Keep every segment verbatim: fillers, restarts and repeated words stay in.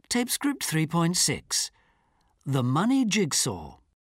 Tape script three point six. The Money Jigsaw.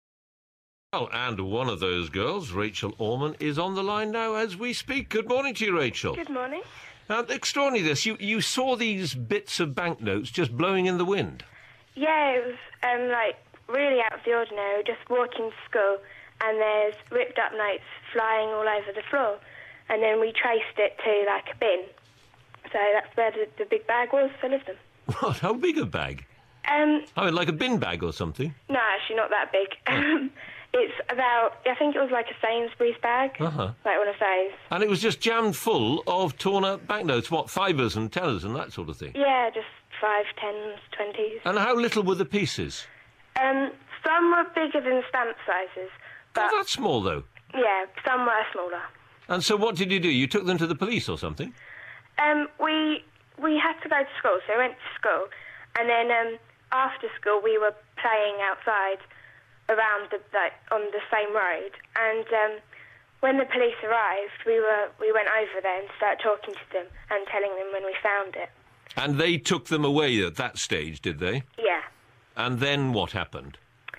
Well, and one of those girls, Rachel Orman, is on the line now as we speak. Good morning to you, Rachel. Good morning. Uh, extraordinary this. You, you saw these bits of banknotes just blowing in the wind. Yeah, it was um, like really out of the ordinary. Just walking to school and there's ripped up notes flying all over the floor. And then we traced it to like a bin. So that's where the, the big bag was full of them. What? How big a bag? Um, I mean, like a bin bag or something? no, actually not that big. Um, it's about, I think it was like a Sainsbury's bag. Uh-huh. Like one of those. And it was just jammed full of torn-up banknotes, what, fivers and tellers and that sort of thing? Yeah, just five, tens, twenties. And how little were the pieces? Um, some were bigger than stamp sizes. But Oh, that's small, though. yeah, some were smaller. And so what did you do? You took them to the police or something? Um, we we had to go to school, so we went to school, and then um, after school we were playing outside around the like, on the same road, and um, when the police arrived, we were we went over there and started talking to them and telling them when we found it. And they took them away at that stage, did they? Yeah. And then what happened?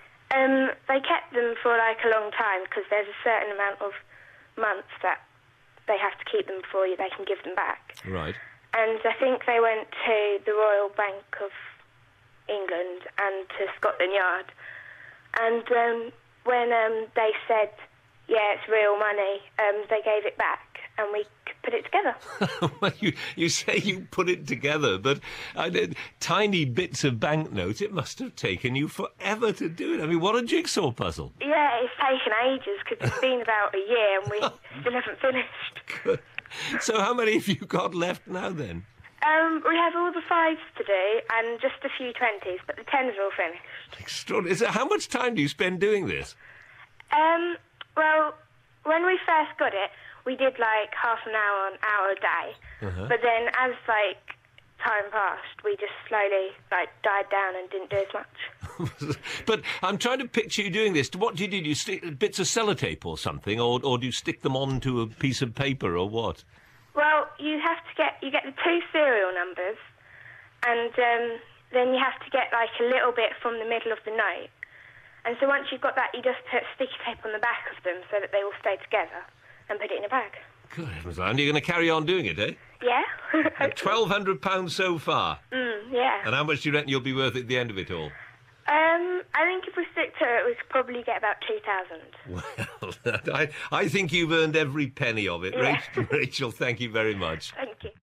Um, they kept them for like a long time because there's a certain amount of months that they have to keep them before they can give them back. Right. And I think they went to the Royal Bank of England and to Scotland Yard. And um, when um, they said, yeah, it's real money, um, they gave it back and we could put it together. Well, you, you say you put it together, but I did, tiny bits of banknotes, it must have taken you forever to do it. I mean, what a jigsaw puzzle. Yeah, it's taken ages because it's been about a year and we still haven't finished. Good. So how many have you got left now, then? Um, we have all the fives to do and just a few twenties, but the tens are all finished. Extraordinary. So how much time do you spend doing this? Um, well, when we first got it, we did like half an hour, an hour a day. Uh-huh. But then as like time passed, we just slowly like died down and didn't do as much. But I'm trying to picture you doing this. What do you do? Do you stick bits of sellotape or something, or, or do you stick them onto a piece of paper or what? Well, you have to get you get the two serial numbers, and um, then you have to get like a little bit from the middle of the note. And so once you've got that, you just put sticky tape on the back of them so that they all stay together and put it in a bag. Good heavens, and you're going to carry on doing it, eh? Yeah. twelve hundred pounds so far. Mm, yeah. And how much do you reckon you'll be worth at the end of it all? Um, I think if we stick to it, we could probably get about two thousand. Well, I, I think you've earned every penny of it. Yeah. Rachel, Rachel, thank you very much. Thank you.